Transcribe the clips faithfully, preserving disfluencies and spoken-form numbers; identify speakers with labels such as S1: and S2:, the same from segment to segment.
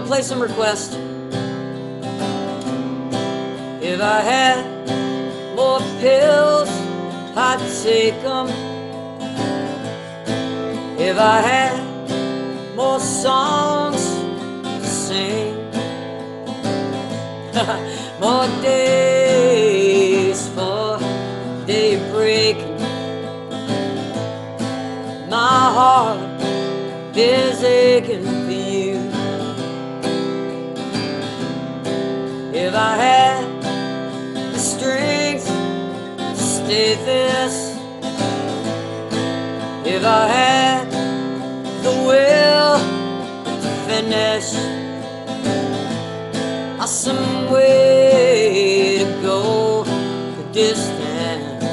S1: gonna play some requests. If I had more pills, I'd take them. If I had more songs to sing, more days for daybreak, my heart is aching for you. If I had the strength to stay this, if I had the will to finish, I've some way to go the distance.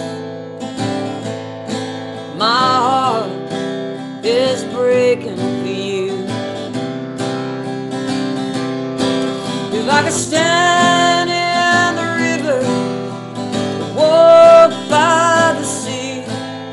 S1: My heart is breaking for you. If I could stand in the river, walk by the sea,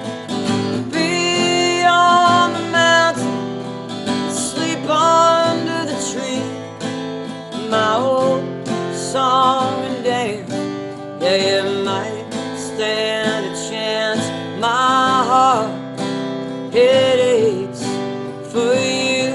S1: be on the mountain, sleep under the tree, my old song and dance, yeah, it might stand a chance. My heart, it aches for you.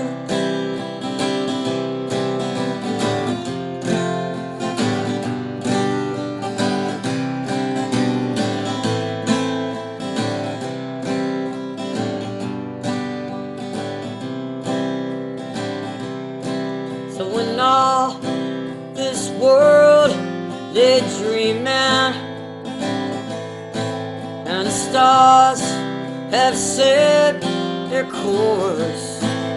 S1: So when all this world lay dreaming and the stars have set their course,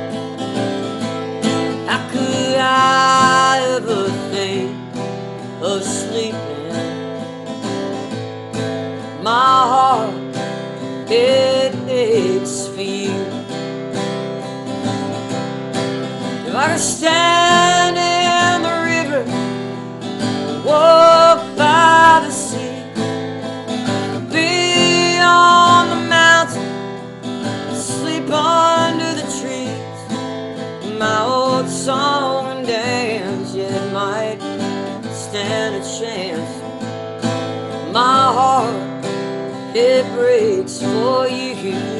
S1: how could I ever think of sleeping? My heart, it aches for you. If I could stand in the river, walk by the sea, be on the mountain, sleep under the trees, my old song and dance, yeah, it might stand a chance. My heart, it breaks for you.